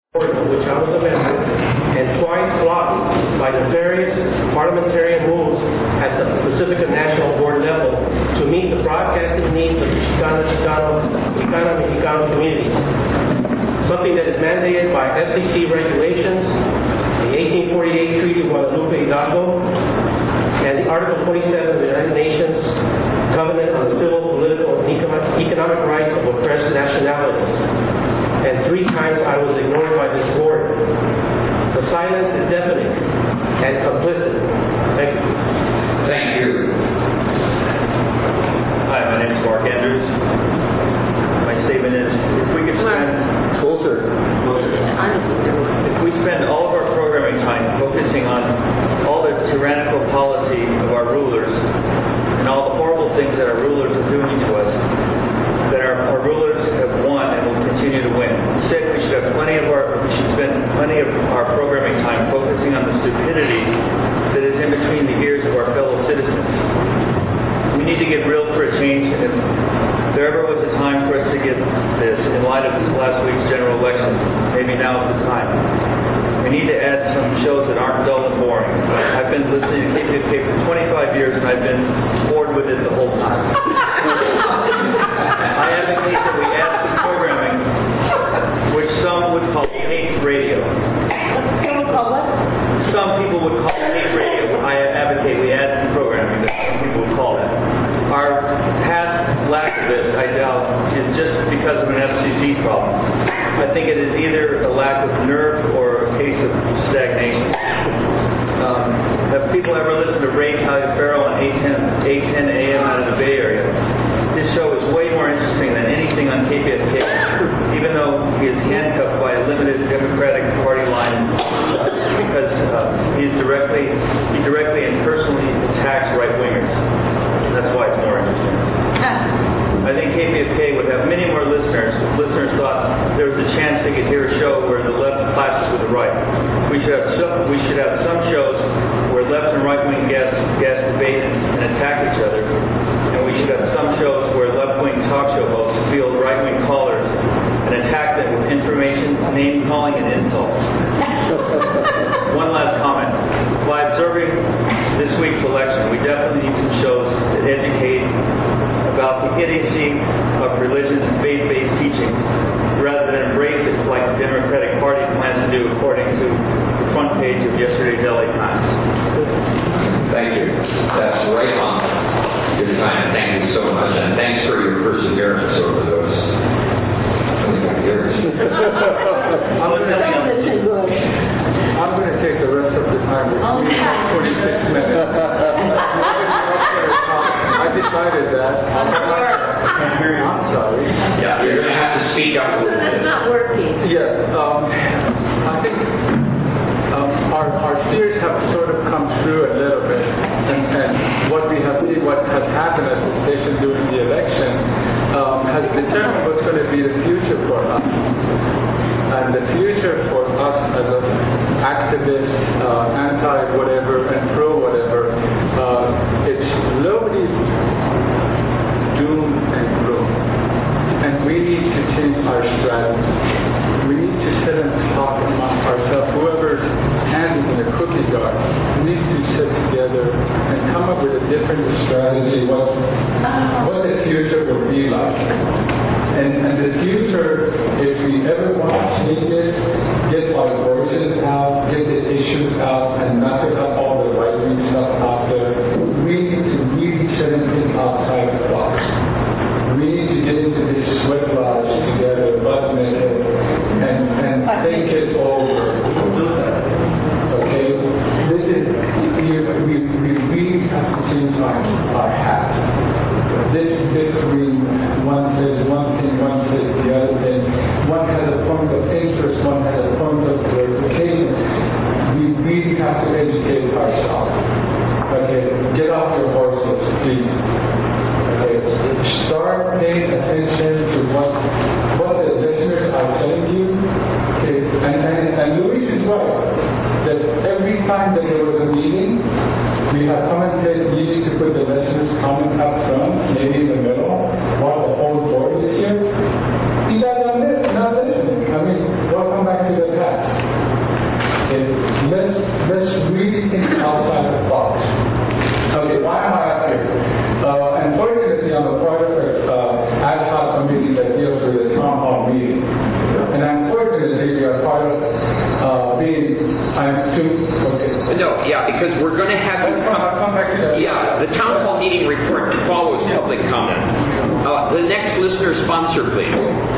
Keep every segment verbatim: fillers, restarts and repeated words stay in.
of which I was a member, and twice lobbied by the various parliamentarian moves at the Pacifica National Board level to meet the broadcasting needs of the Chicano, Chicano, Chicano, Mexicano communities. Something that is mandated by F C C regulations, the eighteen forty-eight Treaty of Guadalupe Hidalgo, and the Article twenty-seven of the United Nations Covenant on the Civil, Political, and Economic Rights of Oppressed Nationalities. And three times I was ignored by this board. The silence is deafening and complicit. Thank you. Thank you. Hi, my name is Mark Andrews. My statement is, if we could spend Closer. if we spend all of our programming time focusing on all the tyrannical policy of our rulers and all the horrible things that our rulers are doing to us, that our, our rulers have won and will continue to win. Instead, we should have plenty of our we should spend plenty of our programming time focusing on the stupidity that is in between the ears of our fellow citizens. We need to get real for a change, and if there ever was a time for us to get this, in light of this last week's general election, maybe now is the time. We need to add some shows that aren't dull and boring. I've been listening to K P F K for twenty-five years, and I've been bored with it the whole time. I advocate that we add some programming, which some would call hate radio. Some would call what? Some people would call hate radio. I advocate we add some programming that some people would call that. Our past lack of this, I doubt, is just because of an F C C problem. I think it is either a lack of nerve or a case of stagnation. Um, have people ever listened to Ray Taliaferro on eight ten A M out of the Bay Area? His show is way more interesting than anything on K P F K, even though he is handcuffed by a limited Democratic Party line because uh, he's directly, he directly and personally attacks right-wingers. That's why it's more interesting. I think K P F K would have many more listeners if listeners thought there was a chance they could hear a show where the left clashes with the right. We should have some, we should have some shows where left and right-wing guests, guests debate and attack each other. And we should have some shows where left-wing talk show hosts field right-wing callers and attack them with information, name-calling, and insults. One last comment. By observing this week's election, we definitely need some shows that educate about the idiocy of religion and faith-based teaching, rather than embrace it like the Democratic Party plans to do, according to the front page of yesterday's L A Times. Thank you. That's right on your time. Thank you so much, and thanks for your perseverance over those twenty-five years. I'm going to I'm going to take the rest of the time, which Okay. is twenty-six minutes. I decided that. can't hear you. I'm sorry. Yeah, you're going to have to speak up a little That's bit. not working. Yes, um, I think um, our, our fears have sort of come true a little bit, and, and what we have seen, what has happened as the station during the election, um, has determined what's going to be the future for us. And the future for us as an activist, uh, anti-whatever, and pro-whatever, uh, it's nobody's doom and gloom. And we need to change our strategy. We need to sit and talk amongst ourselves. Whoever's hand is in the cookie jar needs to sit together and come up with a different strategy, what, what the future will be like. And, and the future, if we ever want to change it, get our voices out, get the issues out, and not get up all the right-wing stuff out there, we need to really sit and think outside the box. We need to get into this sweat lodge together, butt naked, and, and think it over. Okay? This is, we, we, we really have to change our, our hat. This between one says one thing, one says the other thing. One has a point of interest, one has a point of verification. We really have to educate ourselves. Okay, get off your horses, please. Okay, start paying attention to what what the listeners are telling you. Okay, and and, and Luis is right that every time that there was a meeting, we have commented you need to put the listeners' comment up front, maybe in the middle, while the whole board is here. You guys are not listening. I mean, welcome back to the past. the, I'm too, okay. No, yeah, because we're going to have you I'll come. come back to that. Yeah, the town hall meeting report follows public comment. Uh, the next listener sponsor, please.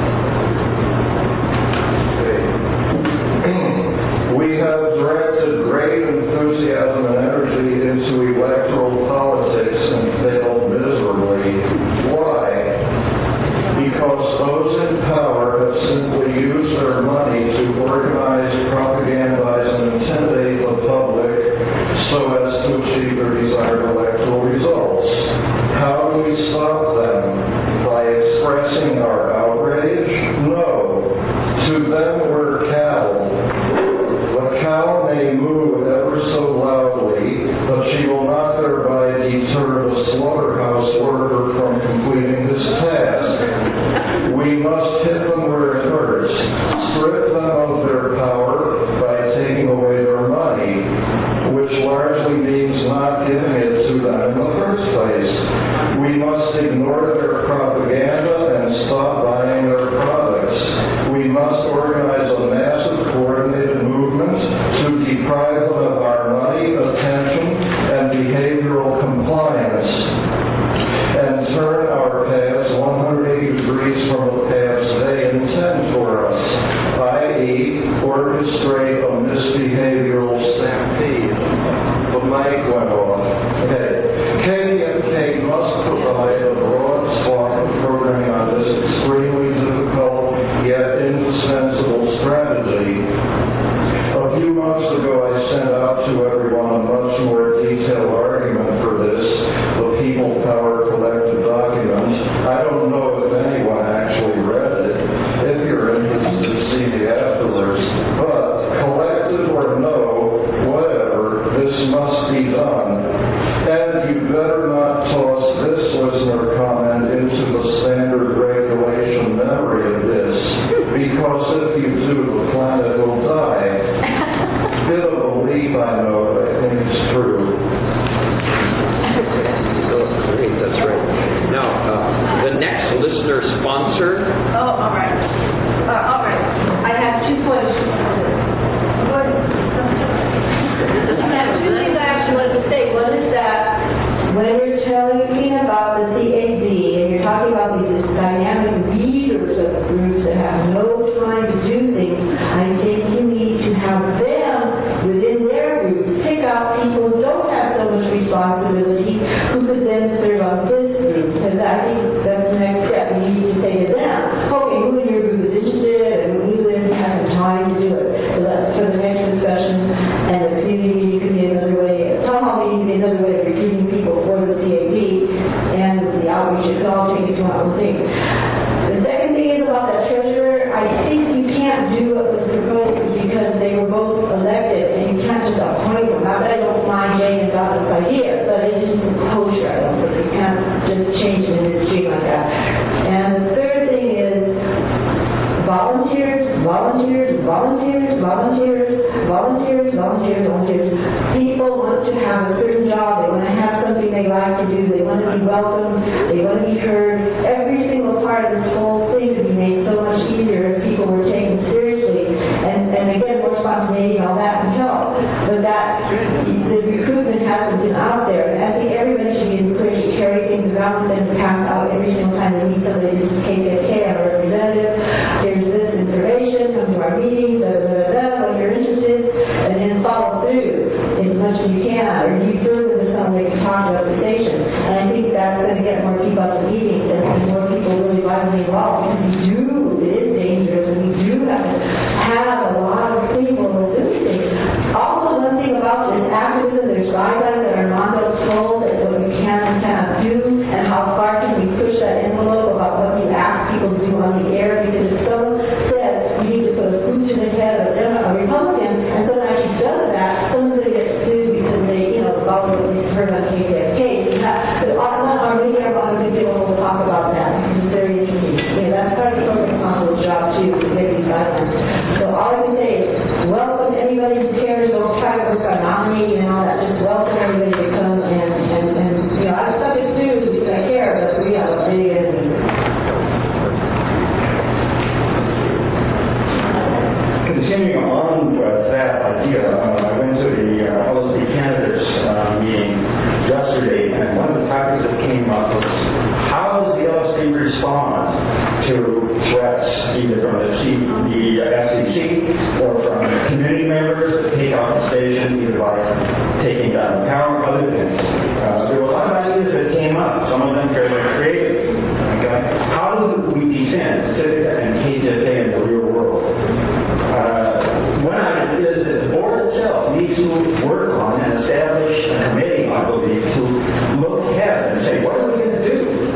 We have directed great enthusiasm and energy into electoral politics and failed miserably. Why? Because those in power have simply used their money to organize, propagandize, and intimidate the public so as to achieve their desired electoral results. How do we stop them? By expressing our outrage? No. To them, we're cattle. The cow may moo ever so loudly, but she will not thereby deter the slaughterhouse worker from completing his task. We must hit them where it hurts, strip them of their power by taking away their money, which largely means not giving it to them in the first place. We must ignore their propaganda and stop buying their products. We must organize a massive coordinated movement to deprive them of our money, attention, and behavioral compliance, and turn our paths one hundred eighty degrees from the paths they intend for us, that is, orchestrate a misbehavioral stampede. The mic went off. Okay. K D M K must provide a broad swath of programming on this extremely difficult yet indispensable strategy. A few months ago, I sent out to everyone a much more detailed argument for this, the People Power Collective document. I don't know if anyone actually read it. If you're interested, see the afterwards. But collective or no, whatever, this must be done. And you better not toss this listener comment into the standard regulation memory of this, because if you do, the planet will die. Bit of a leap, I know, but I think it's true. Oh, great, that's right. Now, uh, the next listener sponsor. Oh, all right. Uh, all right. I have two questions. One, I have two things I actually wanted to say. One is that when we're talking about the C A D, and you're talking about these dynamic leaders of groups that have no time to do things, I think you need to have them within their group pick out people who don't have so much responsibility, who could then serve on this group. Because I think that's the next step. We need to say to them, okay, who in your group is interested, and who then has the time to do it. So that's for the next discussion, and the community meeting could be another way, town hall meeting could be another way of recruiting people for the C A D, and the outreach. It could all take it to one other thing. The second thing is about that treasurer. I think you can't do what was proposed because they were both elected, and you can't just appoint them. Not that I don't mind Jane and Donna's idea, but it isn't kosher. I don't think you can't just change the industry like that. And the third thing is volunteers, volunteers, volunteers, volunteers, volunteers, volunteers, volunteers. People want to have a certain job. They want to have something they like to do. They want to be welcomed. They want to be heard. Every single part of this whole thing could be made so much easier if people were taken seriously. And, and again, more spontaneity and all that can help. But that, the recruitment hasn't been out there. And I think everybody should be encouraged to carry things around and pass out every single time they meet somebody. This is K K K, I'm a representative. Here's this information. Come to our meetings. Da, da, da, da, when you're interested. And then follow through as much as you can. Or refer them to someone they can talk about the station. And I think that's going to get more people out to meetings and more people really vitally involved. Because we do, it is dangerous, and we do have to have a lot of people who do things. Also, one thing about this activism, there's guidelines that are not told as what we can and cannot do, and how far can we push that envelope about what you ask people to do on the air. Because if someone says you need to put a boot to the head of transition, either by taking down power or other things. Uh, there were a lot of ideas that came up, some of them fairly creative. Okay? How do we defend Civica and K J K in the real world? Uh, one idea is that the board itself needs to work on and establish a committee, I believe, to look ahead and say, what are we going to do?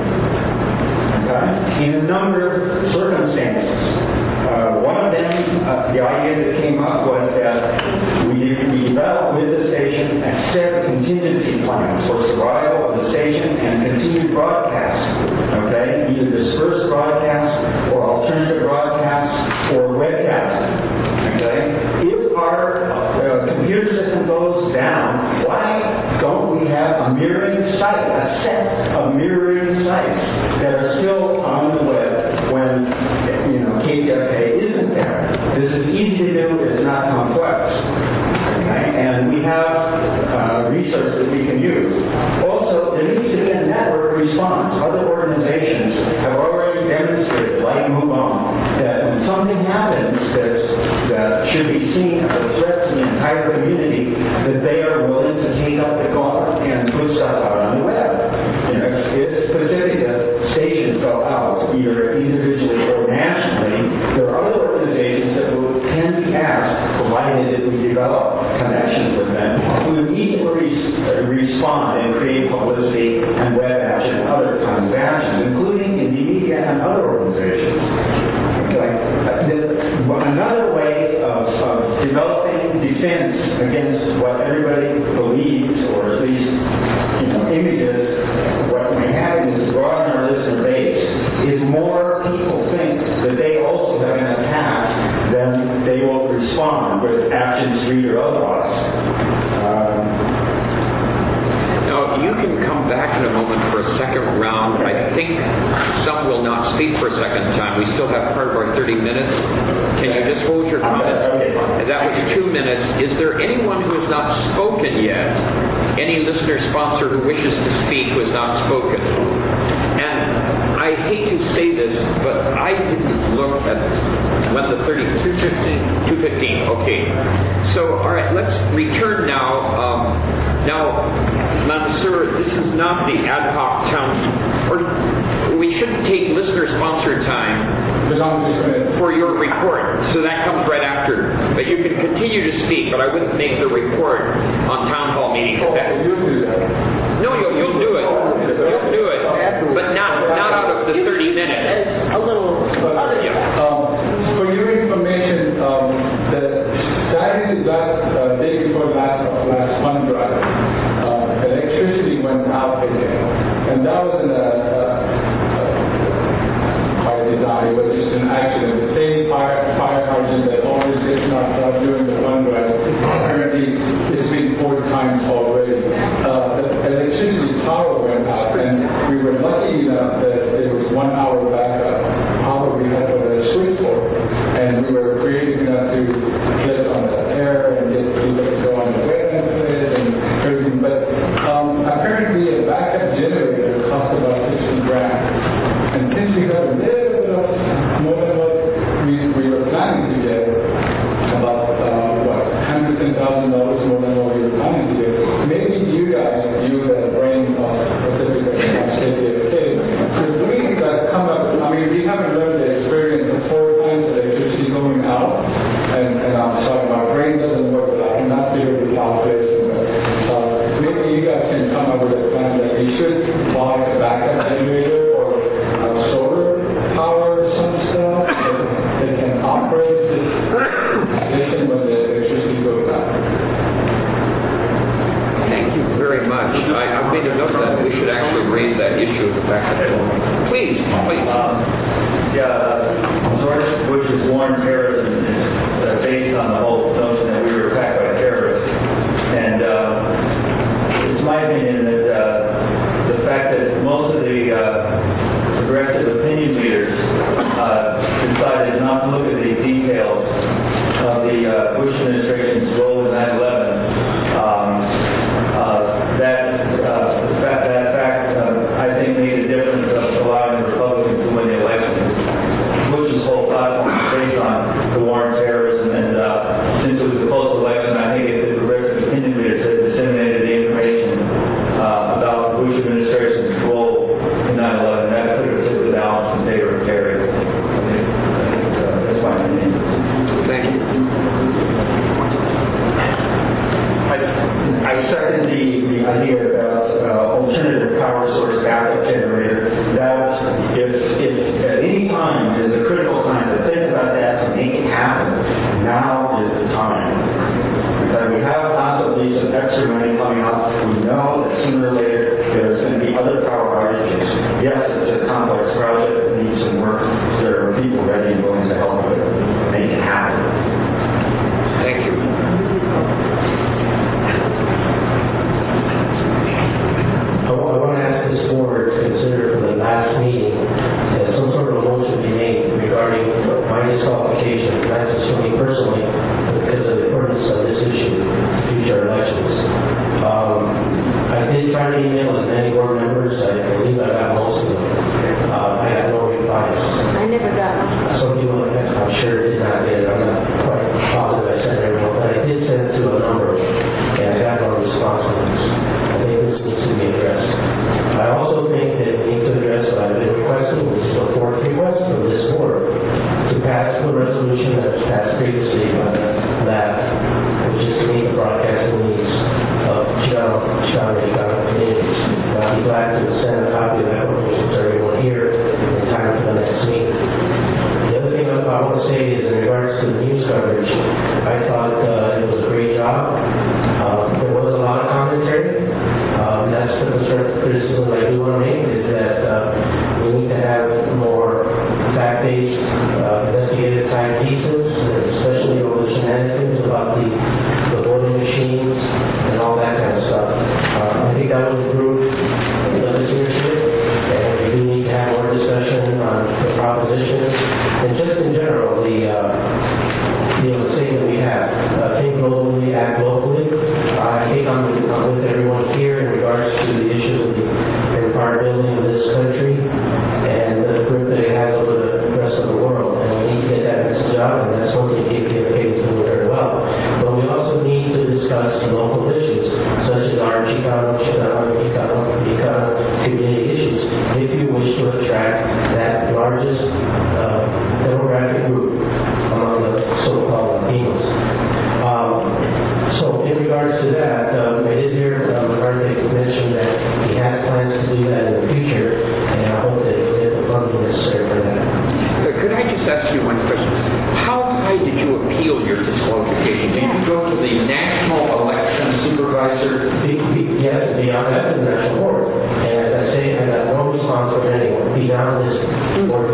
Okay? In a number of circumstances. Uh, one of them, uh, the idea that came up was that we, we develop with the station a set of contingency plans for survival of the station and continued broadcast. Okay? Either dispersed broadcast or alternative broadcast or webcast. Okay? If our uh, computer system goes down, why don't we have a mirroring site, a set of mirroring sites that are still on the web when, you know, K T F K isn't there? This is easy to do, it's not complex. Okay? And we have uh, research that we can use. Also, there needs to be a network response. Other organizations have already demonstrated, like MoveOn, that when something happens that's, that should be seen as a threat to the entire community, that they are willing to take up the gauntlet and put stuff out on the web. You know, it's specific that stations go out, either individually or nationally. There are other organizations that will, can be asked, provided that we develop connections with them, to immediately respond and create publicity and web action and other kinds of actions, including in the media and other organizations. Okay. Another way of, of developing defense against what everybody believes, or at least, you know, images, what may happen is to broaden our listener base, is more people think that they also have an attack, then they will respond with actions, street or otherwise. Um, Now, you can come back in a moment for a second round. I think some will not speak for a second time. We still have part of our thirty minutes. Can you just hold your comments? And that was two minutes. Is there anyone who has not spoken yet? Any listener sponsor who wishes to speak who has not spoken? And I hate to say this, but I didn't look at when the thirty, two fifteen, two fifteen, okay. So, all right, let's return now. Um, now, Monsieur, this is not the ad hoc town, or we shouldn't take listener-sponsored time for your report, so that comes right after. But you can continue to speak, but I wouldn't make the report on town hall meetings. Oh, you'll do that. No, you'll, you'll do it. You'll do it, but not not out of the thirty minutes. A little. Yeah. Um, for your information, um, the Saturday last uh, day before last last fund drive, uh, electricity went out again, and that was in a, a, a by design. It was just an accident. The same fire fire hydrant that always gets knocked out during the fund drive. Apparently, it's been four times already. Uh, the electricity power went out, and we were lucky enough that there was one hour backup. Power we had for the switchboard, and we were creative enough to get on the air and get people to go on the web and everything. But um, apparently, a backup generator cost about sixty grand, and since we got a little bit of more than what we, we were planning to get, about uh, what one hundred ten thousand dollars more than what we were planning to get. Maybe you guys, you the brain of Pacific and K T F K, could bring that come up. I mean, we haven't learned the experience of four times electricity going out, and, and I'm sorry, my brain doesn't work, but I cannot figure the calculation. But uh, maybe you guys can come up with a plan that we should buy a backup generator or uh, solar power or some stuff that, that can operate this station when the electricity goes out. Thank you very much. I, I've made a note of that. We should actually raise that issue of the backup. Please, please. Um, yeah, George Bush's war on terrorism is uh, based on the whole notion that we were attacked by terrorists. And uh, it's my opinion that uh, the fact that most of the uh, progressive opinion leaders uh, decided not to look at the details of the uh, Bush administration's role in nine eleven, um, uh, that, uh, that, that fact, uh, I think, made a difference of allowing the Republicans to win the election. Bush's whole platform is based on the war on terrorism, and uh, since it was a close election, I think if the progressive idea about uh, alternative power source backup generator. That if, if at any time is a critical time to think about that to make it happen, now is the time. Because we have possibly some extra money coming up. We know that sooner or later there's going to be other power outages. Yes, it's a complex project that needs some work. There are people ready and willing to help with it, make it happen. Thank you. I want, I want to ask this board to consider for the last meeting that some sort of a motion be made regarding my disqualification, not just for me personally, but because of the importance of this issue to future elections. Um, I did try to email as many board members. I believe I got most of them. Uh, I got no replies. I never got one. Some people, I'm sure, did not get it. I'm not quite positive I sent everyone, but I did send it to a number of them, and I got no response on this. I think this needs to be addressed. I also think that we need to address what I've been requesting, which is a fourth request from this board to pass the resolution that was passed previously by that, which is to meet the broadcasting needs of Chicano, Chicano, Chicano communities. And I'll be glad to send a copy of that resolution to everyone here in time for the next meeting. The other thing I want to say is in regards to the news coverage, I thought uh, it was a great job. Uh, there was a lot of commentary. Um, that's the constructive criticism I do want to make, is that uh, we need to have more fact-based, uh, investigative type pieces, especially over the shenanigans about the, the voting machines and all that kind of stuff. Uh, I think that would improve the listenership, and we do need to have more discussion on the propositions, and just in general, the uh, you know, the saying that we have, uh, think globally, act locally. Uh, I think I'm with, I'm with everyone here in regards to the issue of the empire building of this country and the grip that it has over the rest of the world. And we need to get that message out, and that's one thing K P F A is doing very well. But we also need to discuss local issues, such as our Chicano, Chicano, Chicano, Chicano community issues, if you wish to attract that largest uh, demographic group among the so-called Latinos. Um, so in regards to that, um, I did hear uh, McCarthy mention that he has plans to do that in the future, and I hope that he'll get the funding necessary for that. Uh, Could I just ask you one question? How high did you appeal your disqualification? Did you go to the National Election Supervisor? Be, be, yes, beyond that, the national board. And as I say, I got no response from anyone beyond this board.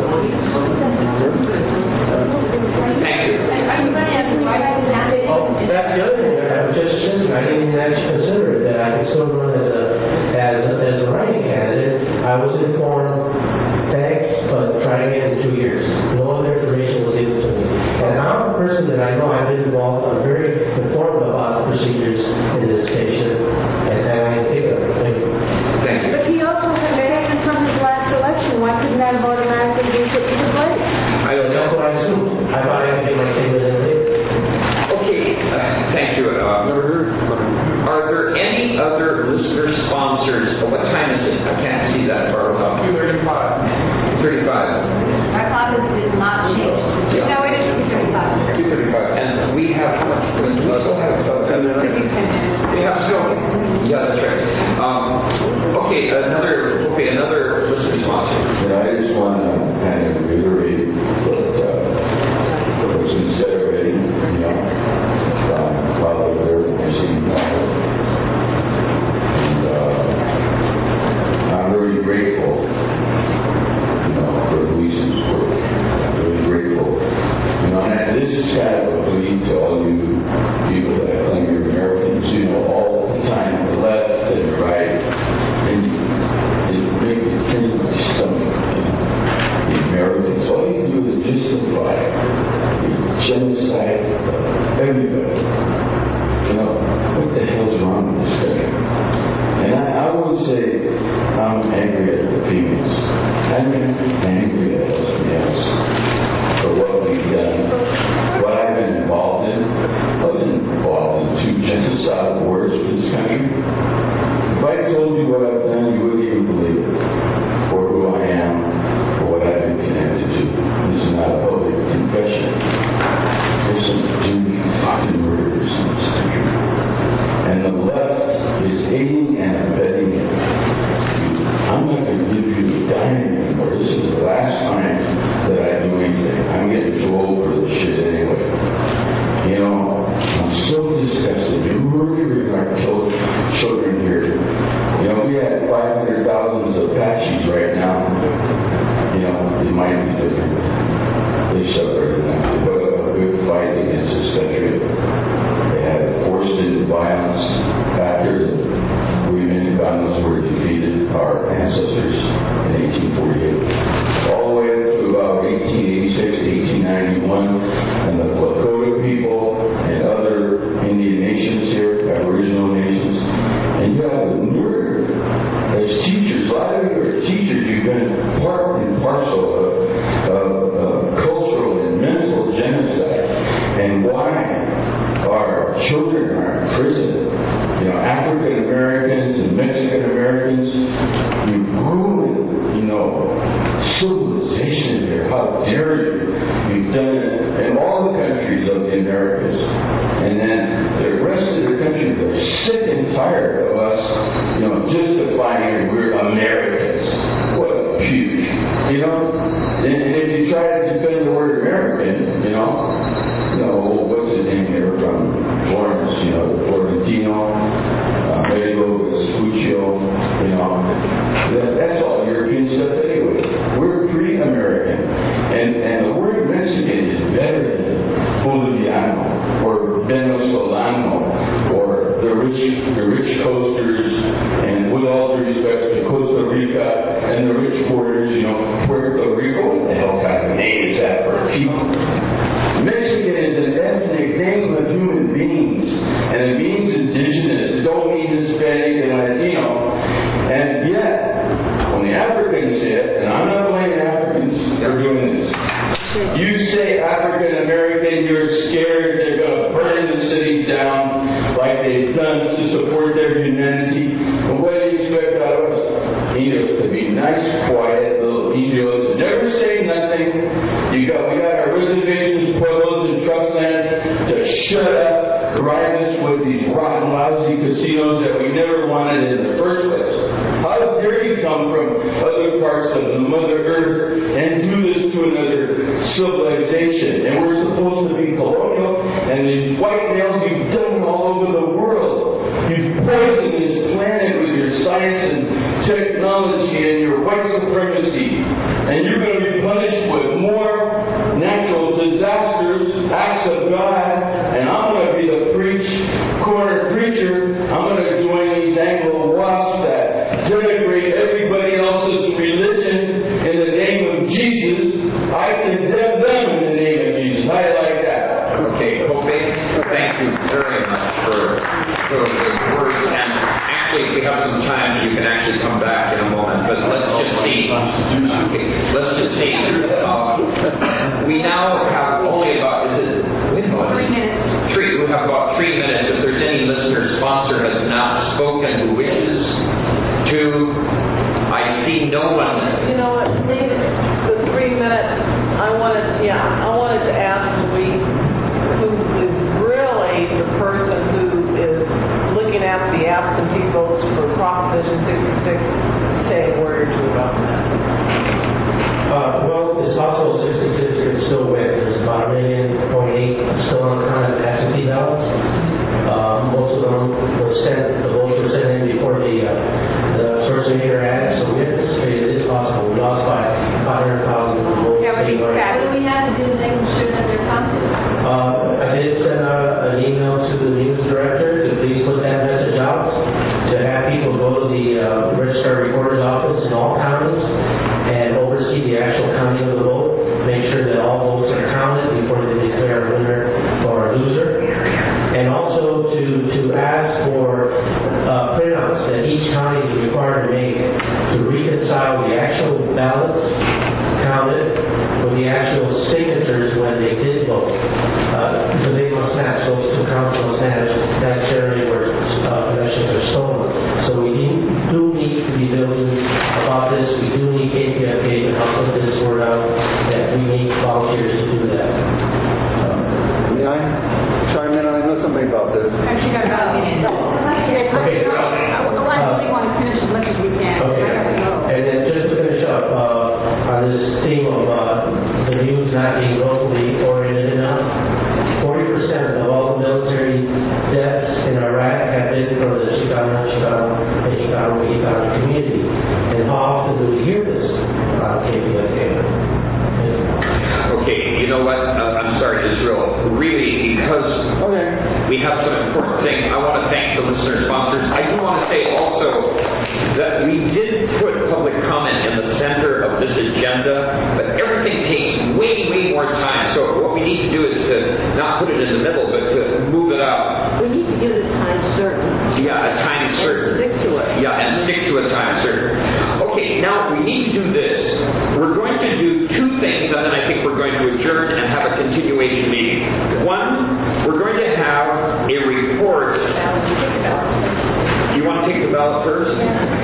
Thank you. Are you going to have to write it down? Oh, that's the other thing I was just thinking. I didn't even actually consider it, that I could still run as a as a, as a writing candidate. I was informed, thanks, but try again in two years. No other information was given to me. And I'm a person that I know I've been involved. I'm very informed about the procedures in this station, and, and I think of it. Thank you. Thank you. But he also had taken from his last election. Why couldn't that have automatically been put into place? I don't, that's what I assumed. I thought I could get my statement in late. Okay, uh, thank you. Uh, are there any other listener sponsors? Oh, what time is it? I can't see that far up. two thirty-five. thirty-five. Our clock did not change. Yeah. No, it is two thirty-five. two thirty-five. And we have how much? We still have about ten minutes. We have still. Yeah, that's right. Um, okay, another. Okay, another listener sponsor. Yeah, I just want to kind of reiterate what uh, was said already. You know, um, while they're receiving power, and uh, I'm very grateful. You know, for Luis's work. I'm really grateful. You know, and this is kind of a plea to all you people that claim you're Americans. You know, all the time, the left and the right, and it makes it turns my stomach. You know, the Americans, all you do is justify the genocide of everybody. You know, what the hell's wrong with this guy? And I, I would say I'm angry at the females. I'm angry at lesbians for what we've done, what I've been involved in. I wasn't involved in two genocide wars for this country. If I told you what I've done, you wouldn't even believe it, or who I am, or what I've been connected to. This is not a public confession. There's some dirty fucking murders in this country. And the left is our ancestors in eighteen forty-eight, all the way up to about eighteen eighty-six to eighteen ninety-one, and the Lakota people and other Indian nations here, Aboriginal nations. And you have the nerve as teachers, a lot of you are teachers, you've been part and parcel of, of, of cultural and mental genocide. And why our children are in prison? You know, African Americans and Mexican Americans, you ruined, you know, civilization here. How dare you? You've done it in all the countries of the Americas. And then the rest of the country, they're sick and tired of us, you know, justifying we're Americans. What a puke, you know? And, and if you try to defend the word American, you know, you know, what's his name here from Florence, you know, the Florentino, uh, Medigo Vespuccio, you know, that, that's all European stuff anyway. We're pre-American. And, and the word Mexican is better than Boliviano or Venezolano or the rich, the rich coasters, and with all due respect to Costa Rica and the rich borders, you know, Puerto Rico. What the hell kind of name is that for people? Mexican is an ethnic name of human beings, and it means indigenous, don't mean Hispanic and Latino. And yet, when the Africans say it, and I'm not blaming Africans for doing this, you say African American, you're scared they're going to burn the city down like they've done to support their humanity. And what do you expect out of us? Indios to be nice, quiet, little Indios, never say nothing. You got, we got our reservations, pueblos, and trust land to shut up, drive us with these rotten, lousy casinos that we never wanted in the first place. How dare you come from other parts of the Mother Earth and do this to another civilization? And we're supposed to be colonial, and these white males, you've done all over the world. You've poisoned this planet with your science and technology and your white supremacy. And you're going to be punished with more natural disasters, acts of God, and I'm going to be the preach, corner preacher. I'm going to join these Anglo-Wasps that denigrate everybody else's religion in the name of Jesus. I condemn them in the name of Jesus. How do you like that? Okay, Kobe, thank you very much for those words. And actually, if we have some time, you can actually come back in a moment. But let's just see. Okay, let's just see. Uh, we now have only about, is it? Wait a minute. Three minutes. Three. We have about three minutes. If there's any listener sponsor has not spoken who wishes to, I see no one. You know what, David, the three minutes, I wanted, yeah, I wanted to ask Louise, who is really the person who is looking at the absentee votes for Proposition sixty-six, say a word or two about that. Uh, well, it's also sixty-six could still win. There's about a million point eight still on kind of absentee ballots. Uh, most of them were sent, the votes were sent in before the uh, the first meter ad, so we anticipate it is possible. We lost by five hundred thousand votes. Yeah, but you statewide. what do we have to do to make sure that they're counted? Uh, I did send out an email to the news director to please put that message out, to have people go to the uh, registrar recorder's office in all counties and oversee the actual counting of the vote, make sure that all votes are counted before they declare a winner or a loser. And also to, to ask for uh, printouts that each county is required to make to reconcile the actual ballots counted with the actual signatures when they did vote. Uh, so they must match, those two counts must match necessarily where uh, possessions are stolen. So we do need to be diligent about this. We do need K P F K to help put this word out that we need volunteers to do that. May I chime in? I know something about this. Actually, got about a minute. Okay. I really want to finish as much as we can. Okay. I gotta go. And then just to finish up uh, on this theme of uh, the news not being locally oriented enough, forty percent of all the military deaths in Iraq have been from the Chicano, Chicano, and Chicano, Chicano community. And how often do we hear this on K P F K? Okay, you know what? Uh, I'm sorry, Israel. Really, because Okay. we have some important things. I want to thank the listener sponsors. I do want to say also that we did put public comment in the center of this agenda, but everything takes way, way more time. So what we need to do is to not put it in the middle, but to move it up. We need to give it a time certain. Yeah, a time certain. Stick to it. Yeah, and stick to a time certain. Okay, now we need to do this. We're going to do two things, and then I think we're going to adjourn and have a continuation meeting. One, we're going to have a report. You want to take the ballot first?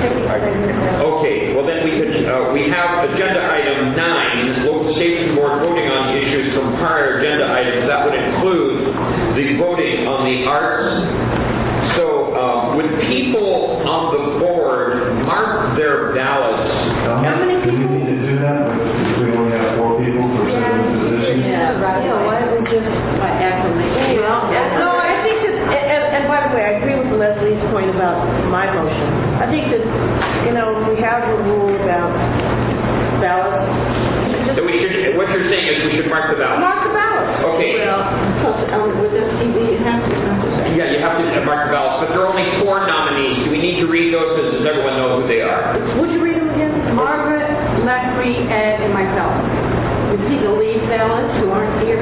Okay, well then we could, uh, we have agenda item nine, local station board voting on issues from prior agenda items. That would include the voting on the arts. So uh, would people on the board mark their ballots? How many Do we people? need to do that? If we only have four people for seven positions? Yeah, right. Yeah, why don't we just by acclamation? No, I think that, and, and by the way, I agree with Leslie's point about my motion. I think that, you know, we have a rule about ballots. That we should, what you're saying is we should mark the ballots. Mark the ballots. Okay. Well, plus, um, with S T V, you have to. Yeah, you have to mark the ballots, but there are only four nominees. Do we need to read those? Does everyone know who they are? Would you read them again? Margaret, Leffery, Ed, and myself. You see the lead ballots who aren't here?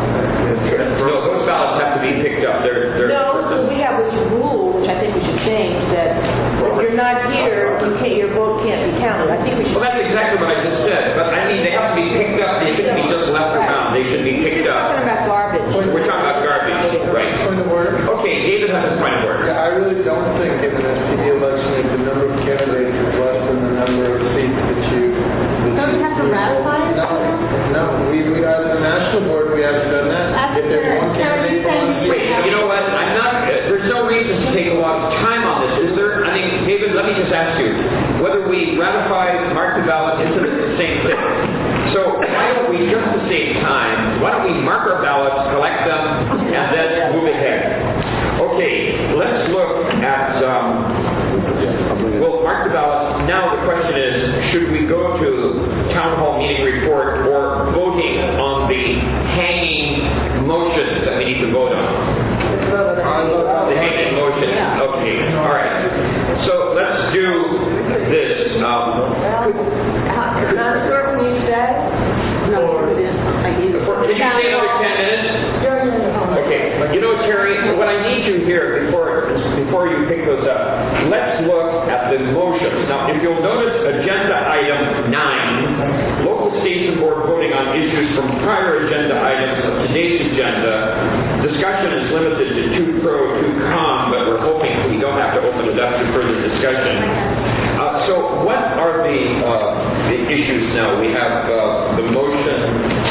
No, those ballots have to be picked up. They're, they're No, so we have this rule, which I think we should change, that if you're not here, you can't, your vote can't be counted. I think we should. Well, that's exactly what I just said. But I mean, they have to be picked up. They shouldn't be just left around. They should be picked We're talking up. about garbage. We're talking about garbage, right? Point of order. Okay, David has his point of order. Yeah, I really don't think in an S T D election if the number of candidates is less than the number of seats that you... that Don't you- we have to ratify it? No, no, we, we, as a national board, we haven't done that. That's If there's fair. one candidate for one seat... Wait, you know what? I'm not. There's no reason to take a lot of time on this, is there? I mean, David, let me just ask you whether we ratify, mark the ballot, isn't it the same thing? So why don't we just to save time? Why don't we mark our ballots, collect them, and then move ahead? Okay, let's look at. Um, We'll mark the ballots. Now the question is, should we go to town hall meeting report or voting on the hanging motions that we need to vote on? The hanging motions. Okay. All right. So let's do this. Um, Not certain you said? No, it is. I need it. for- can you stay another ten minutes? Okay. You know, Terry, what I need you here before before you pick those up, let's look at the motions. Now, if you'll notice, agenda item nine, local station board voting on issues from prior agenda items of today's agenda. Discussion is limited to two pro, two con, but we're hoping we don't have to open it up to further discussion. Uh, so, what are the uh, the issues now? We have uh, the motion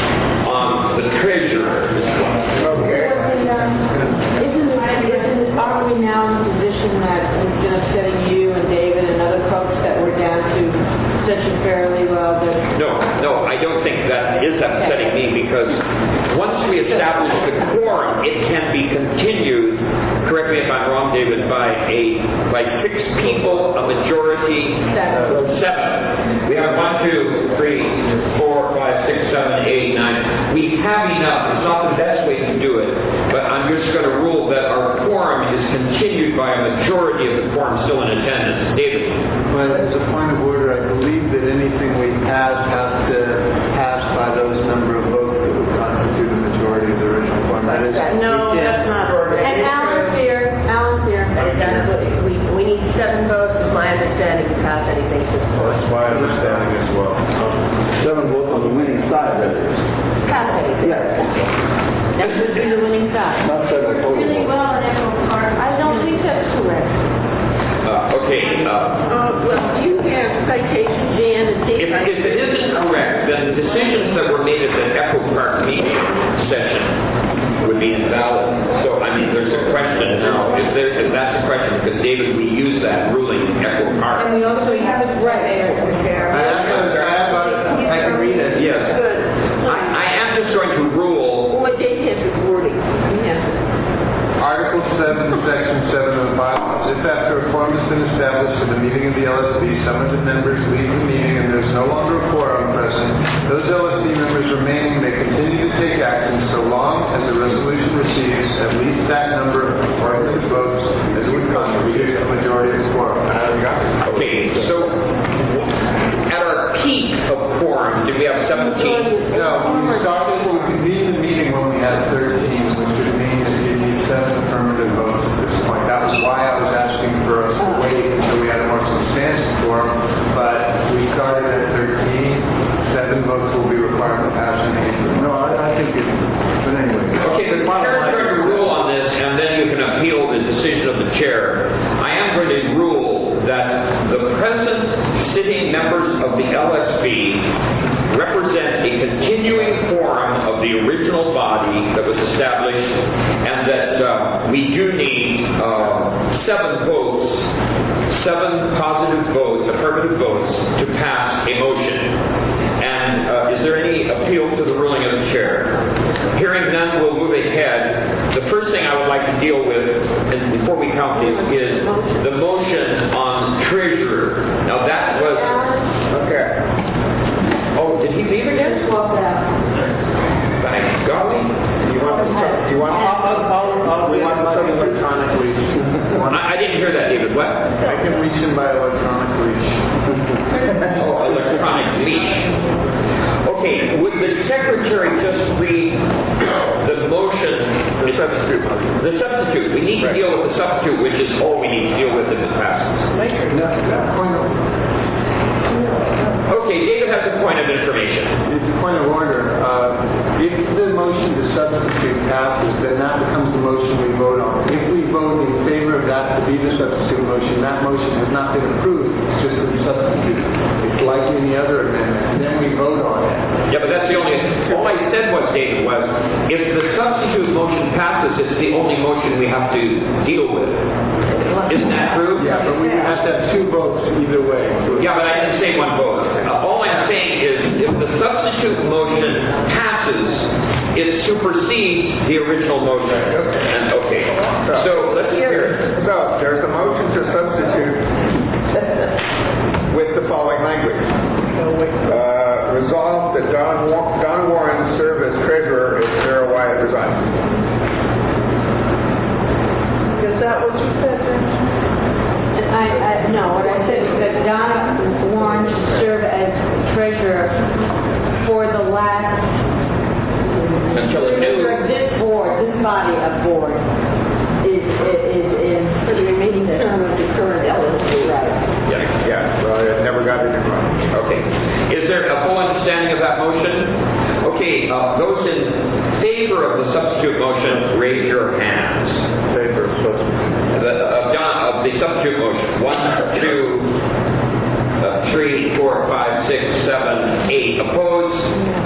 on the treasurer. Okay. Isn't it, isn't it, aren't we now in a position that we're going to setting you and David and other folks that we're down to such a fairly well that... No, no, I don't think that is upsetting me because once we establish the quorum, it can be continued, correct me if I'm wrong, David, by a by six people, a majority, Seven. seven. We have one, two, three, four, five, six, seven, eight, nine. We have enough. It's not the best way to do it, but I'm just going to rule that our quorum is continued by a majority of the quorum still in attendance. David? But as a point of order, I believe that anything we pass has to pass by those number of votes that would constitute a majority of the original form. That is, No, we that's can't- not. And Alan's here, Alan's here. And that's what, we, we need seven votes, is my understanding, to pass anything to the board. That's my understanding as well. Seven votes on the winning side, that is. Pass anything. Yes. That would be the winning side. Not said I told Really you. well in Echo Park. I don't think that's correct. Uh, okay. Uh, Uh, well, do you have citation, Jan, and take If, if it isn't correct, then the decisions that were made at the Echo Park meeting session would be invalid. So, I mean, there's a question now. If, there, if that's a question, because David, we use that ruling in Echo Park. And we also have it right there. I have, I have, uh, I can read it. Yes. Good. I, I am just going to rule. Well, what date has the wording? Yeah. Article seven, Section seven of the bylaws. If after a quorum has been established for the meeting of the L S B, some of the members leave the meeting and there's no longer a quorum present, those L S B members remaining may continue to take action so long as the resolution receives at least that number of we do need uh, seven votes, seven positive votes, affirmative votes, to pass a motion. And uh, is there any appeal to the ruling of the chair? Hearing none, we'll move ahead. The first thing I would like to deal with, and before we count these, is the motion on treasurer. Now that was... Okay. Oh, did he leave again? Just walked out. By golly. You want to, you want, I'll, I'll, I'll, I'll we want something electronically. I, I didn't hear that, David. What? I can reach in by electronic reach. Oh, electronic leash. Okay, would the secretary just read the motion? The substitute motion. The substitute. We need to deal with the substitute, which is all we need to deal with if it passes. Okay, David has a point of information. It's a point of order. Uh, if the motion to substitute passes, then that becomes the motion we vote on. If we vote in favor of that to be the substitute motion, that motion has not been approved. It's just been substituted. It's like any other amendment. And then we vote on it. Yeah, but that's the only... All I said was, David, was if the substitute motion passes, it's the only motion we have to deal with. Isn't that true? Yeah, but we have to have two votes either way. Yeah, but I didn't say one vote. Uh, all I'm saying is if the substitute motion passes, it supersedes the original motion. And, okay. So let's hear it. So there's a motion to substitute with the following language. Uh, resolve that Don, War- Don Warren serve as treasurer if Sarah Wyatt resigns. Is that what you said, I, I, no, what I said is that Donna Warren should serve as treasurer for the last, Until the new... for this board, this body of board is, is in, for the remaining term of the current L S D, right? Yeah. Yeah, well, it never got it in writing. Okay. Is there a full understanding of that motion? Okay, uh, those in favor of the substitute motion, raise your hands. Favor of substitute. The, uh, John, of the substitute motion. One, two, uh, three, four, five, six, seven, eight. Opposed?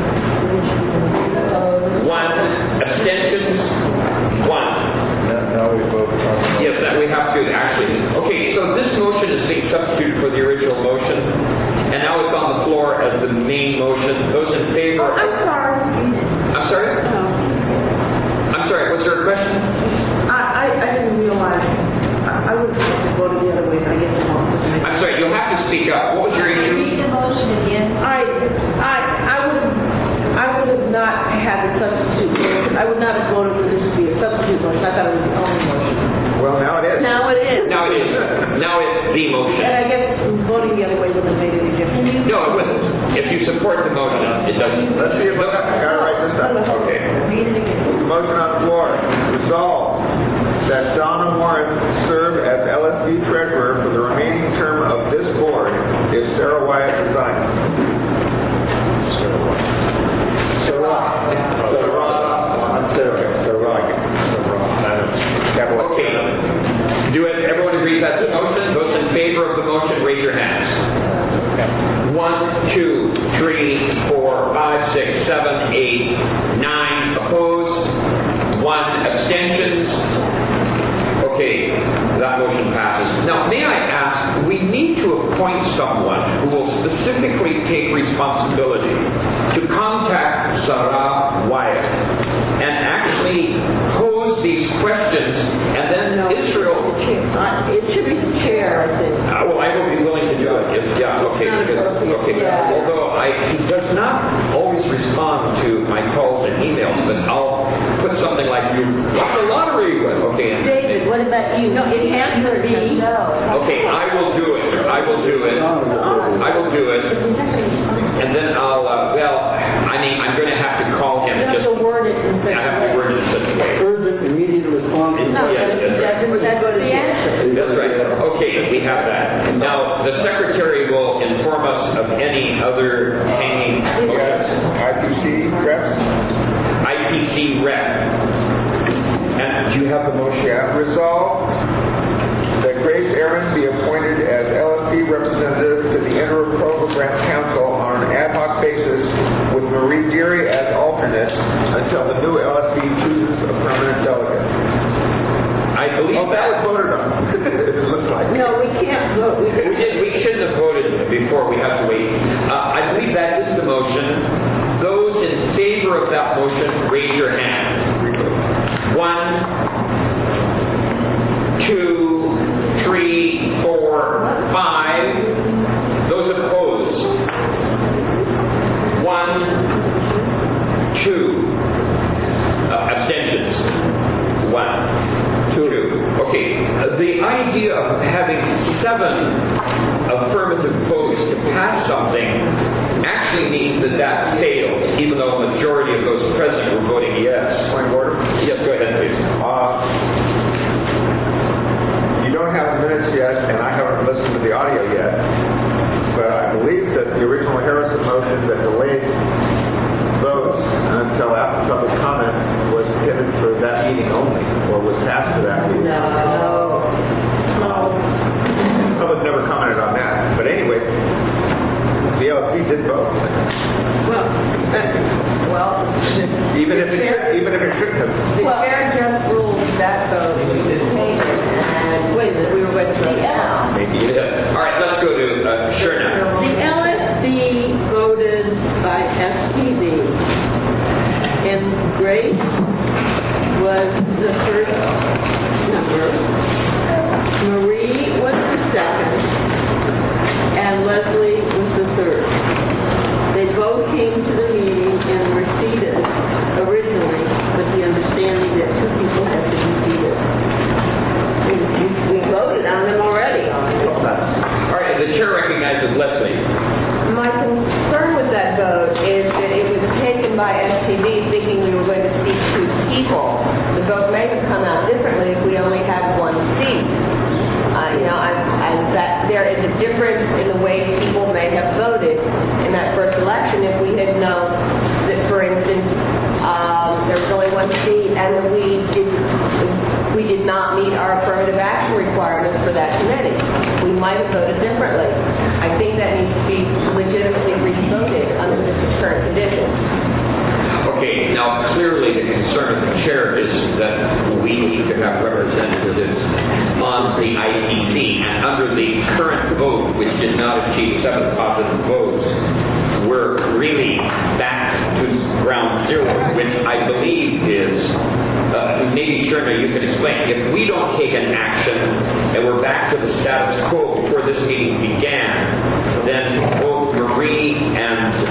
One. Abstentions? One. Now we vote on the Yes, that we have to actually. Okay, so this motion is being substituted for the original motion, and now it's on the floor as the main motion. Those in favor? I'm sorry. I'm sorry? No. I'm sorry, was there a question? I, I, I didn't realize. I, I would have voted the other way, but I guess I'm wrong. I'm sorry, you'll have to speak up. What was your issue? Read the motion again. I, I, I would, I would have not had the substitute motion. I would not have voted for this to be a substitute motion. I thought it was the only motion. Well, now it is. Now it is. Now it is. Now it's the And motion. I guess voting the other way wouldn't have made any difference. No, it wouldn't. If you support the motion, it doesn't. Let's see if we got it right this time. Okay. Read it again. The motion on the floor. Resolve that Donna Warren serve as L S D treasurer for the remaining term of this board if Sarah Wyatt resigns. Sarah Wyatt. Sarah. Sarah. Sarah. Okay. Do it. Everyone agrees that's the motion? Those in favor of the motion, raise your hands. One, two, three, four, five, six, seven, eight, nine. Opposed? One. Abstentions? Okay, that motion passes. Now, may I ask, we need to appoint someone who will specifically take responsibility to contact Sarah Wyatt and actually pose these questions, and then Israel... Uh, It should be the chair, I think. Uh, well, I will be willing to do it. If, yeah, okay. Because, okay. Yeah. Although I, he does not always respond to my calls and emails, but I'll put something like, you won the lottery with, okay. And, David, what about you? No, it has to be. okay, I will do it. I will do it. I will do it. And then I'll, uh, well, I mean, I'm going to have to call him. You have Just, to word it in such I have a to way. word it in such a way. Urgent, immediate response. No, Yes, that's right. that's, that's the answer. That's right. Okay, we have that. Now, the secretary will inform us of any other hanging motions. I P C reps? I P C rep. And do you have the motion? Yeah. Resolve that Grace Aaron be appointed as L S D representative to the Interim Program Council on an ad hoc basis with Marie Deary as alternate until the new L S D chooses a permanent delegate. believe Oh, that was that. voted on. It looks like. No, we can't vote. We We, did, we shouldn't have voted before. We have to wait. Uh, I believe that is the motion. Those in favor of that motion, raise your hand. One, two, three, four, five. Those opposed. One, two. Uh, abstentions. One, two. Okay. Uh, the idea of having seven affirmative votes to pass something actually means that that fails, even though a majority of those present were voting yes. Point of order. Yes, go ahead, please. Uh, you don't have the minutes yet, and I haven't listened to the audio yet. But I believe that the original Harrison motion that delayed votes until after public comment was intended for that meeting only, or was passed for that meeting. No. The public never commented on that. But anyway, the L P did vote. Well, uh, well, Even if it should, even if it shouldn't have. The chair just ruled that vote was taken, and wait a minute, we were going to the vote. L. Maybe it is. All right, let's go to uh, Sherna. The L S D voted by S P V, and Grace was the first number, Marie was the second, and Leslie was the third. They both came to the meeting and were seated originally with the understanding that two people had to be seated. We, we, we voted on them already. All right, the chair recognizes Leslie. My concern with that vote is that it was taken by S T V thinking we were going to seat two people. The vote may have come out differently if we only had one seat. Uh, you know, I, I, that there is a difference in the way people may have voted in that first election if we had known that, for instance, um, there was only one seat and that we did, we did not meet our affirmative action requirements for that committee. We might have voted differently. I think that needs to be legitimately re-voted under the current conditions. Okay, now clearly the concern of the chair is that we need to have representatives on the I T C, and under the current vote, which did not achieve seven positive votes, we're really back to ground zero, which I believe is, uh, maybe Sherna, you can explain. If we don't take an action and we're back to the status quo before this meeting began, then both Marie and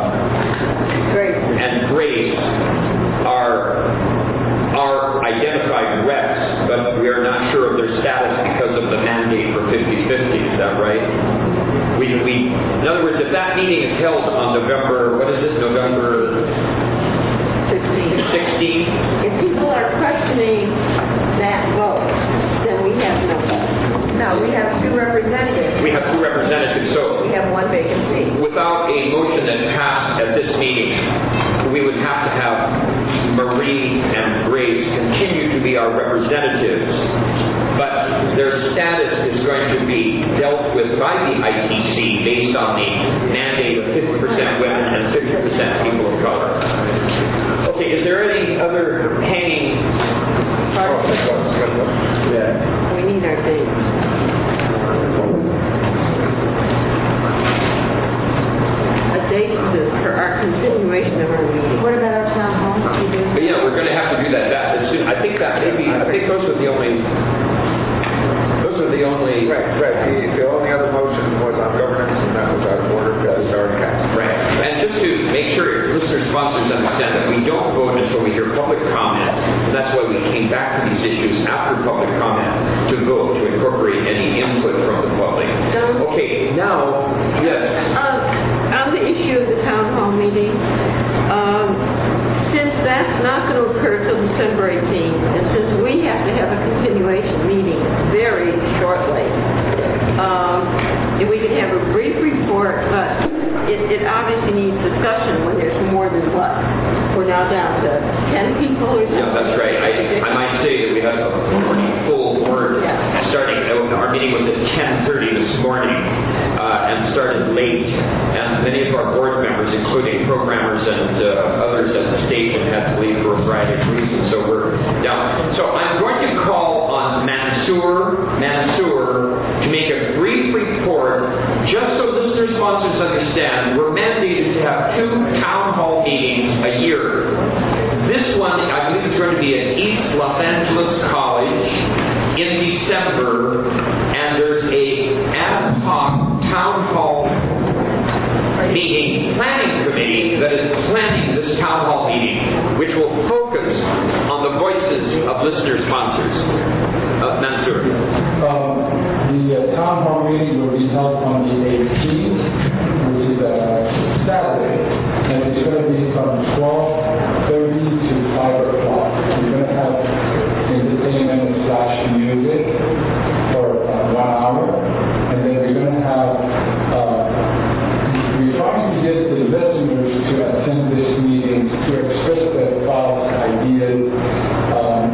uh, Grace. and Grace are are identified reps, but we are not sure of their status because of the mandate for fifty-fifty. Is that right? We, we, in other words, if that meeting is held on November, what is this, November sixteenth? If people are questioning that vote, then we have no vote. No, we have two representatives. We have two representatives, so We have one vacancy. without a motion that passed at this meeting, we would have to have Marie and Grace continue to be our representatives, but their status is going to be dealt with by the I T C based on the mandate of fifty percent women and fifty percent people of color. Okay, is there any other hanging? Yeah. We need our dates. A date to- for our continuation of our meeting. What about our town hall? But yeah, we're going to have to do that. That as soon. I think that maybe. I think those are the only. Those are the only. Right, right. The, the only other motion was on governance, and that was out of order, that was already passed. Right. And just to make sure listeners, sponsors understand that we don't vote until we hear public comment, and that's why we came back to these issues after public comment to vote, to incorporate any input from the public. Okay, now, yes. Uh, on the issue of the town hall meeting, um, since that's not going to occur till December eighteenth, and since we have to have a continuation meeting very shortly, um, if we can have a brief report, but it, it obviously needs discussion when there's more than what? We're now down to ten people or something? Yeah, that's right. I, I might say that we have a pretty full board Yeah. starting. Our meeting was at ten thirty this morning uh, and started late. And many of our board members, including programmers and uh, others at the station, had to leave for a variety of reasons. So we're down. So I'm going to call on understand, we're mandated to have two town hall meetings a year. This one, I believe, is going to be at East Los Angeles College in December, and there's a ad hoc town hall meeting planning committee that is planning this town hall meeting, which will focus on the voices of listener sponsors. Uh, Mansour. Um, the uh, town hall meeting will be held on the eighteenth, which is uh, Saturday, and it's going to be from twelve thirty to five o'clock. We're going to have entertainment slash music for uh, one hour, and then we're going to have uh, we're trying to get the listeners to attend this meeting to express their thoughts, ideas, um,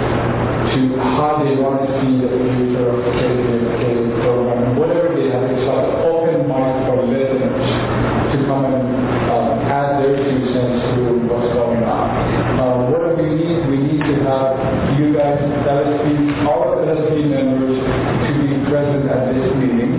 to how they want to see the future of the K P F K program, whatever they have. It's like open mic for listeners to come and uh, add their two cents to what's going on. Uh, what do we need? We need to have you guys, L S P, all L S P members to be present at this meeting.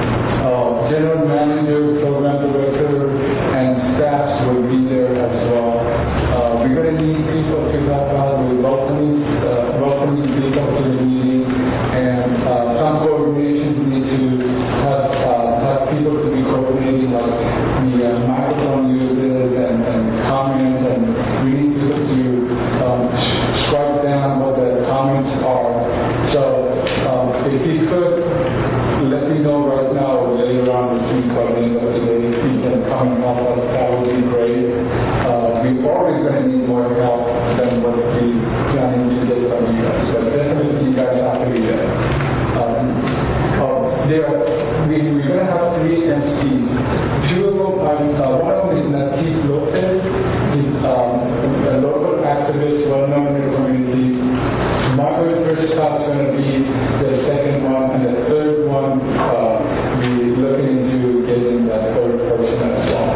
Uh, general manager, program director, and staffs will be there as well. Uh, we're going to need people to help out with welcoming, uh, welcoming people to the meeting, and uh, some coordinations need to have, uh, have people to be coordinating, like the uh, microphone users and, and comments, and we need people to um, strike down what the comments are. So um, if you could let me know right now or later on this week or the end of the day, if you can come and help us, that would be great. Uh, we're always going to need more help than what we're planning to get from you guys, but definitely you guys have to be there. Um, uh, there are, we, we're going to have three M Cs. Two of them, uh, one of them is Natif Lopez. He's um, a local activist, well known in the community. Margaret Prescott's going to be the second one, and the third one, uh, we're looking into getting that third person as well.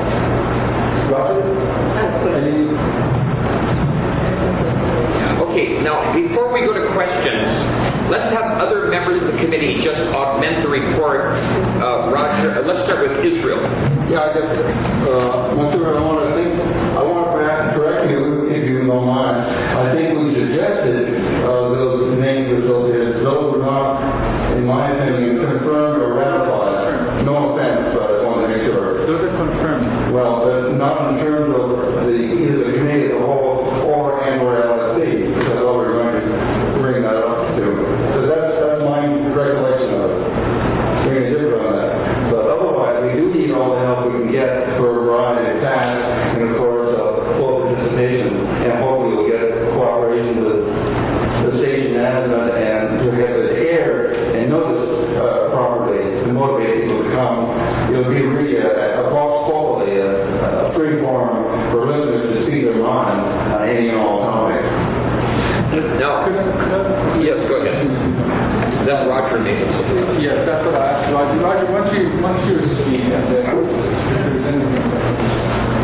Roger? Any? Okay, now before we go to questions, let's have other members of the committee just augment the report. Uh, Roger, uh, let's start with Israel. Yeah, I guess, uh, Mansour, I want to think, I want to perhaps correct you if you don't mind. I think we suggested uh, those names associated. Those were not, in my opinion, confirmed or ratified. No offense, but I want to make sure. Those are confirmed. Well, uh, not in terms of the either the committee as a whole or and or L S P, because that's what we're going to bring that up to. So that's that's my recollection of it. We're going to differ on that. But otherwise, we do need all the help we can get for a variety of tasks, and of course, uh, full participation, and hopefully we'll get cooperation with the station management and to get it aired and noticed uh, properly to motivate people to come. It'll be really a, a vox populi, a, a free forum for listeners to speak their mind on any and all topics. No. Yes, go ahead. Then Roger made it. Yes, that's what I asked Roger. Roger, once you, once you speak, and then if there's anything.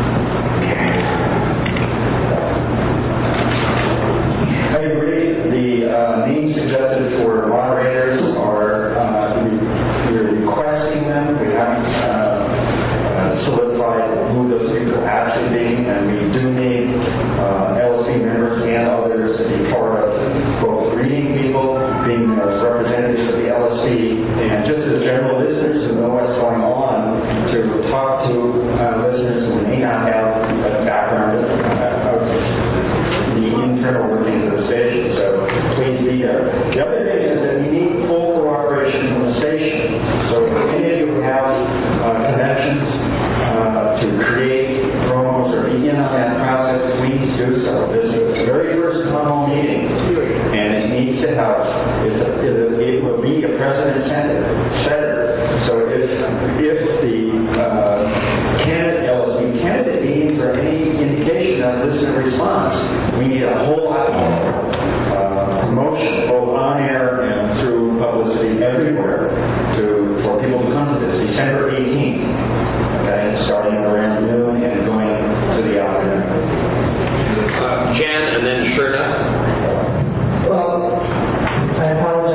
I agree. The uh, names suggested for moderators are, uh, we, we're requesting them. We haven't uh, uh, solidified who those people actually be, and we do need uh, L S P members and others to be part of both reading people, being uh, representatives of the L S P, and just as general listeners who know what's going on, to talk to uh, listeners who may not have a background of, of the internal workings of the station. So please be there. The other thing is that we need full cooperation from the station. So if any of you have uh, connections uh, to create promos or be in on that process, please do so. This is the very first town hall meeting, and it needs to have, it's a, it, it will be a precedent setter. So if, if the uh, candidate, L S P candidate meetings or any indication of listener response, we need a whole lot more uh, promotion, both on air and through publicity everywhere, to for people to come to this. December eighteenth, okay, starting around noon and going to the afternoon. Uh, Jan and then Sherna. Well, I apologize.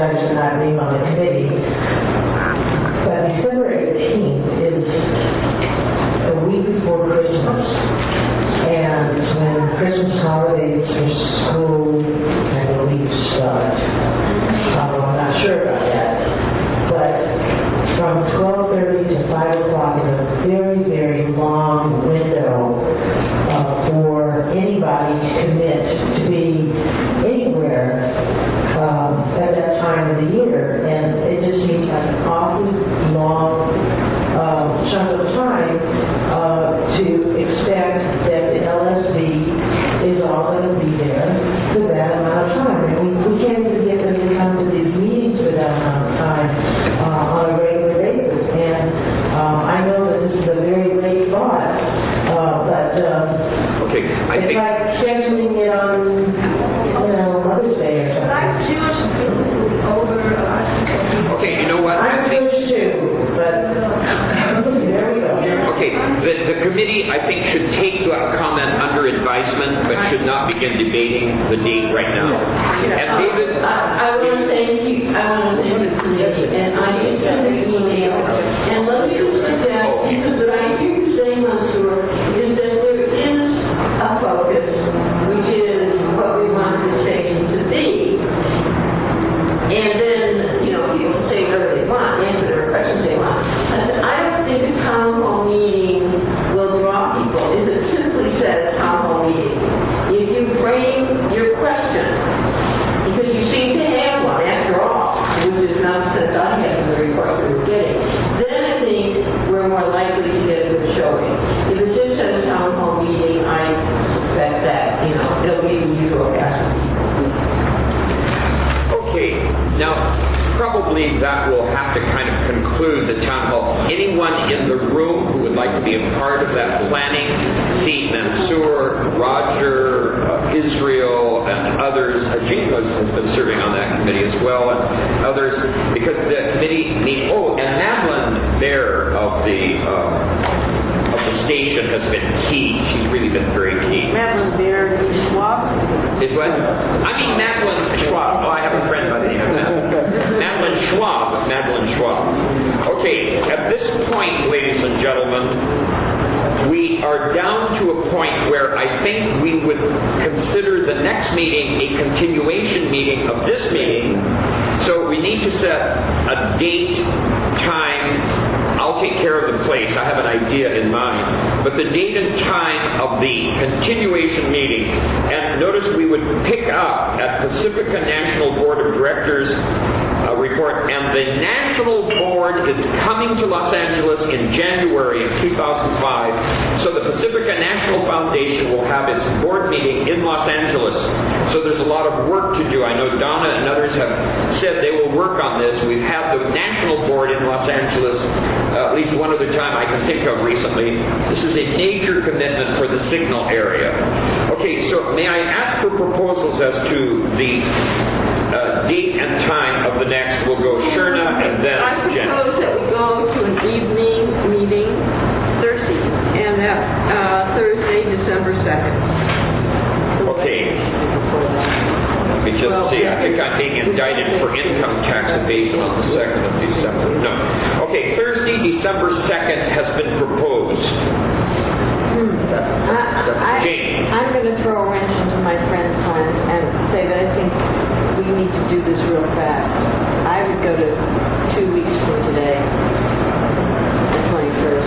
time of the year, and it just seems like an awfully long uh, chunk of time uh, to expect that the L S B is all going to be there for that amount of time. And we, we can't even get them to come to these meetings for that amount of time uh, on a regular basis. And um, I know that this is a very late thought, uh, but um, Okay, I it's think... like scheduling it on, you know, Mother's Day or something. I'm Jewish over, uh, Okay, you know what? I I'm think... Jewish too, but there we go. Okay, the, the committee, I think, should take that comment under advisement, but should not begin debating the date right now. And David... I, I want to thank you, I want to thank the committee, and I did send an email, and let me just suggest, because what I hear you saying, Mansour, is that there is a focus, which is what we want the station to be. And then, you know, people can say whatever they want, answer their questions they want. I said, I don't think a town hall meeting will draw people if it simply says town hall meeting. If you frame your question, because you seem to have one after all, which is not since I have the reports we were getting, then I think we're more likely to get a good showing. If it just says town hall meeting, I suspect that, you know, it'll be the usual pattern. Okay, now, probably that will have to kind of conclude the town hall. Anyone in the room who would like to be a part of that planning, see Mansour, Roger, uh, Israel, and others, uh, Gene has has been serving on that committee as well, and others, because the committee needs, oh, and Madeline Baer of the, uh, of the station has been key. She's really been very key. Madeline Baer, Schwab. Is what? I mean Madeline Schwab. Oh, I have a friend by the name of that. Madeline Schwab. Madeline Schwab. Okay, at this point, ladies and gentlemen, we are down to a point where I think we would consider the next meeting a continuation meeting of this meeting. So we need to set a date, time. I'll take care of the place. I have an idea in mind. But the date and time of the continuation meeting, and notice we would pick up at Pacifica National Board of Directors uh, report, and the National Board is coming to Los Angeles in January of two thousand five. So the Pacifica National Foundation will have its board meeting in Los Angeles. So there's a lot of work to do. I know Donna and others have said they will work on this. We've had the National Board in Los Angeles uh, at least one other time I can think of recently. This is a major commitment for the Signal area. Okay, so may I ask for proposals as to the uh, date and time of the next? We'll go Sherna and then I Jen. propose that we go to an evening meeting Thursday, and that uh, Thursday, December second. Okay. Let me just see. I think I'm being indicted for income tax evasion on the second of December. No. Okay, Thursday, December second has been proposed. I, I, Jane. I'm going to throw a wrench into my friend's plans and say that I think we need to do this real fast. I would go to two weeks from today, the twenty-first.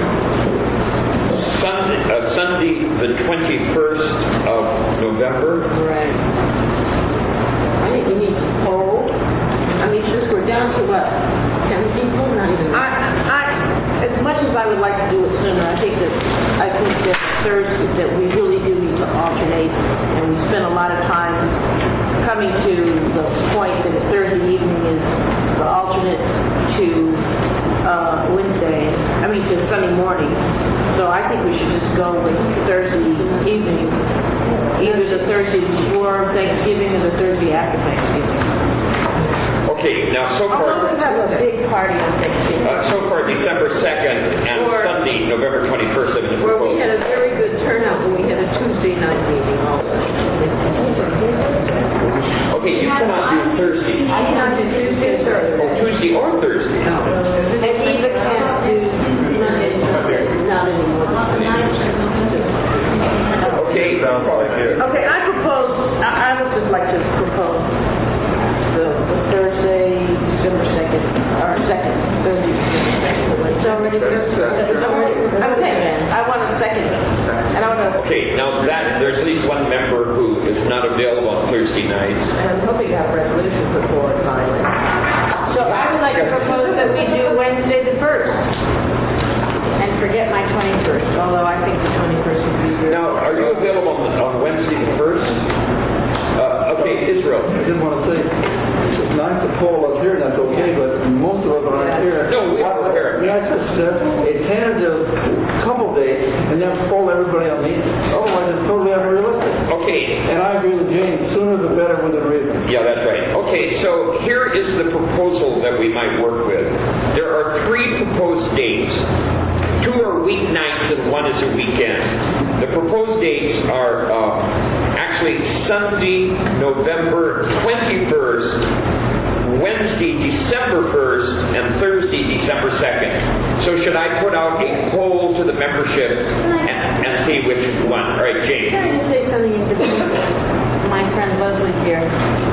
Sunday, uh, Sunday, the twenty-first of November. Right. I think we need to poll. I mean, since we're down to what, ten people? Not even. I, I, as much as I would like to do it sooner, I think that I think that Thursday that we really do need to alternate, and we spend a lot of time coming to the point that Thursday evening is the alternate to uh, Wednesday. I mean to Sunday morning. So I think we should just go with Thursday evening, either the Thursday before Thanksgiving or the Thursday after Thanksgiving. Okay, now so far, Although we have a big party on Thanksgiving. uh, so far December second and Or- Sunday, November twenty-first have been Where we had proposed. a very good turnout when we had a Tuesday night meeting also. Okay, you cannot do Thursday. I cannot do Tuesday or Thursday. Oh, Tuesday or Thursday. No. And Eva can't do Monday, not anymore. Okay. Okay, I propose, I, I would just like to propose the, the Thursday, December second, or second, Thursday, December second. It's already, it's already, Okay, I want a second, and I want to, Okay, now that, there's at least one member who is not available on Thursday nights. and I'm hoping to have a resolution put forward finally. full up here, that's okay, but most of us aren't here. No, we are here. May I just uh, attend a couple days and then pull everybody on me? Otherwise, it's totally unrealistic. Okay. And I agree with James, sooner the better with the reason. Yeah, that's right. Okay, so here is the proposal that we might work with. There are three proposed dates. Two are weeknights and one is a weekend. The proposed dates are uh, actually Sunday, November twenty-first, Wednesday, December first, and Thursday, December second. So should I put out a poll to the membership and, and see which one? All right, Jane. Can I just say something in between? My friend Leslie here.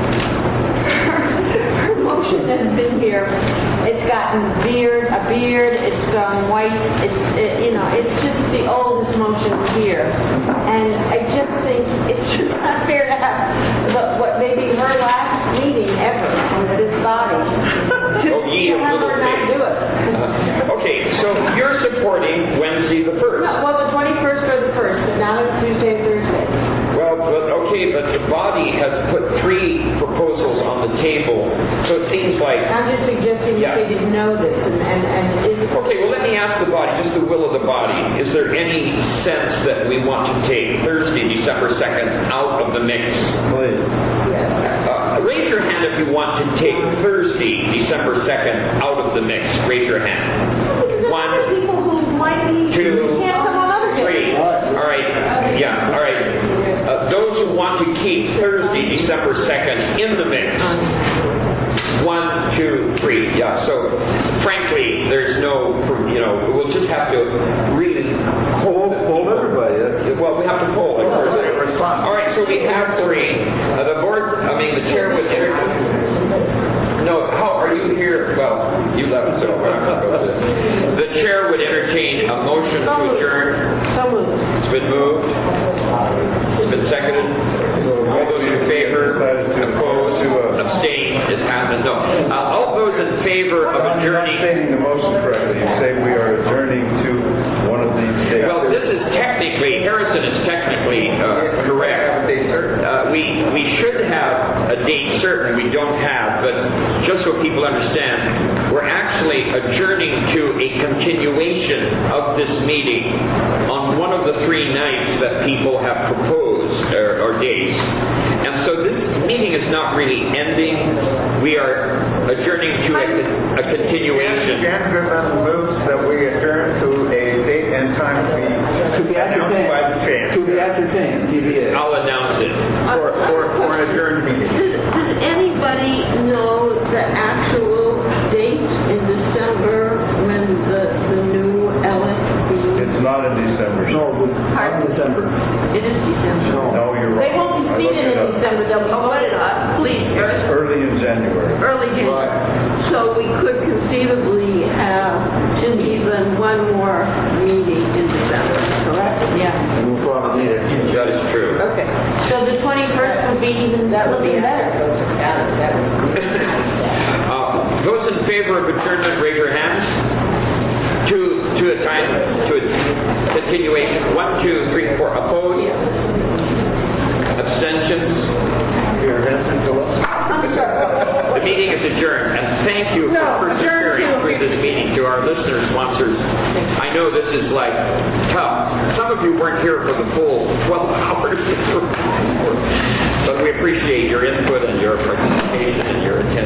Her motion has been here. It's gotten beard, a beard. It's gone white. It's it, you know, it's just the oldest motion here. And I just think it's just not fair to have the, what maybe her last meeting ever with this body to, Oh, ye to of have little her not faith. do it. Uh, okay, so you're supporting Wednesday the first. No, well, the twenty-first or the first, but now it's Tuesday and Thursday. Well, but, okay, but the body has put three proposals on the table, so it seems like... I'm just suggesting Yeah. that they didn't know this, and, and, and is it... Okay, well, let me ask the body, just the will of the body. Is there any sense that we want to take Thursday, December second, out of the mix? Please. Uh, raise your hand if you want to take Thursday, December second, out of the mix. Raise your hand. Because there's One, other people who might be, two, can't come on other days. three. All right, yeah, all right. Uh, those who want to keep Thursday, December second in the mix. One, two, three. Yeah, so frankly, there's no, you know, we'll just have to really hold Hold everybody. Well, we have to poll. Of course. All right, so we have three. Uh, the board, I mean, the chair would entertain. No, how are you here? Well, you left, so we're not going to go to this. The chair would entertain a motion to adjourn. So moved. It's been moved. It's been seconded. All those in favor, opposed, abstain, it passes. No. Uh, all those in favor of adjourning. Stating the motion correctly, you say we are adjourning to one of these dates. Well, this is technically, Harrison is technically uh, correct. Uh, we we should have a date certain. We don't have, but just so people understand, we're actually adjourning to a continuation of this meeting on one of the three nights that people have proposed, or, or days. And so this meeting is not really ending. We are adjourning to a, a continuation. Jan Goodman moves that we adjourn to a date and time to be To be announced by the chair. ascertained. To be ascertained, T B A. I'll announce it. For, for, for an adjourned meeting. Does, does anybody know the actual date in December when the, the new L S B? It's not in December. No, but not in December. It is December. No, you're wrong. They won't be I looked seated it in up. December, they'll be voted on, please, It's first, early in January. early January. So we could conceivably have even one more meeting in December, correct? Yeah. No problem here. That is true. Okay. So the twenty-first would be even, that would be better. Uh, those in favor of adjournment, raise your hands. To to a time to a continuation. One, two, three, four. Opposed? Abstentions? The meeting is adjourned, and thank you for No, persevering adjourned to- through this meeting. To our listeners, sponsors, I know this is like tough. Some of you weren't here for the full twelve hours, but we appreciate your input and your participation and your attention.